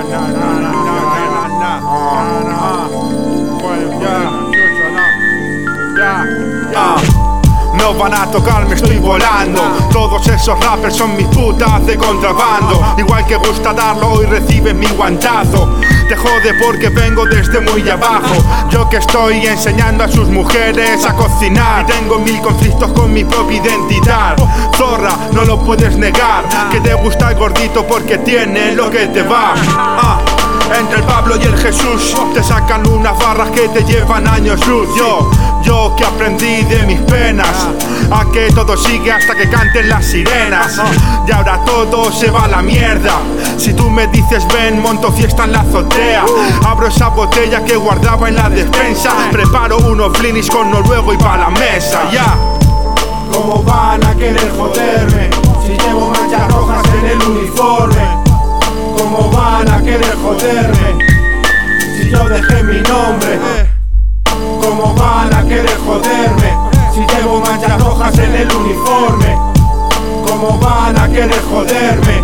No van a tocarme, estoy volando. Todos esos rappers son mis putas de contrabando. Igual que gusta darlo, hoy reciben mi guantazo. Te jode porque vengo desde muy abajo. Yo que estoy enseñando a sus mujeres a cocinar, y tengo 1000 conflictos con mi propia identidad. Zorra, no lo puedes negar, que te gusta el gordito porque tiene lo que te va. Entre el Pablo y el Jesús te sacan unas barras que te llevan años luz. Yo que aprendí de mis penas, a que todo sigue hasta que canten las sirenas. Y ahora todo se va a la mierda. Si tú me dices ven, monto fiesta en la azotea. Abro esa botella que guardaba en la despensa. Preparo unos blinis con noruego y pa' la mesa. ¿Cómo van a querer joderme si llevo manchas rojas en el uniforme? ¿Cómo van a querer joderme si yo dejé mi nombre? ¿Cómo van a querer joderme si llevo manchas rojas en el uniforme? ¿Cómo van a querer joderme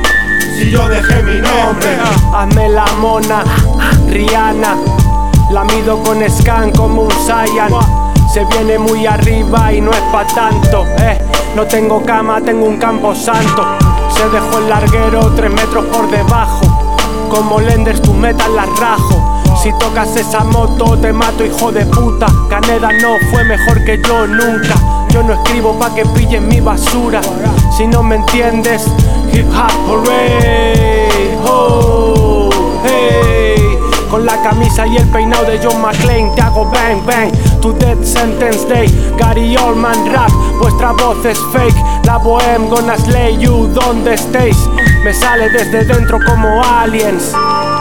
si yo dejé mi nombre? Hazme la mona, Rihanna. La mido con scan como un Saiyan. Se viene muy arriba y no es pa' tanto. No tengo cama, tengo un campo santo. Se dejó el larguero 3 metros por debajo. Como Lenders tus metas las rajo. Si tocas esa moto te mato, hijo de puta. Caneda no fue mejor que yo nunca. Yo no escribo pa' que pilles mi basura. Si no me entiendes, hip hop hooray, oh, hey. Con la camisa y el peinado de John McClane te hago bang bang. To Death Sentence Day, Gary Oldman rap. Vuestra voz es fake, la bohème gonna slay you donde estéis. Me sale desde dentro como aliens.